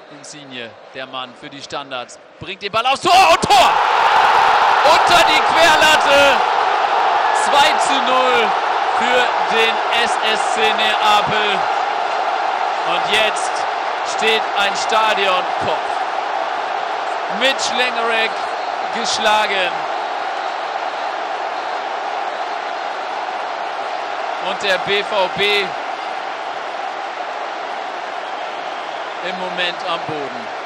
Insigne, der Mann für die Standards, bringt den Ball aufs Tor und Tor! Unter die Querlatte, 2:0 für den SSC Neapel. Und jetzt steht ein Stadionkopf mit Schlengerek geschlagen. Und der BVB im Moment am Boden.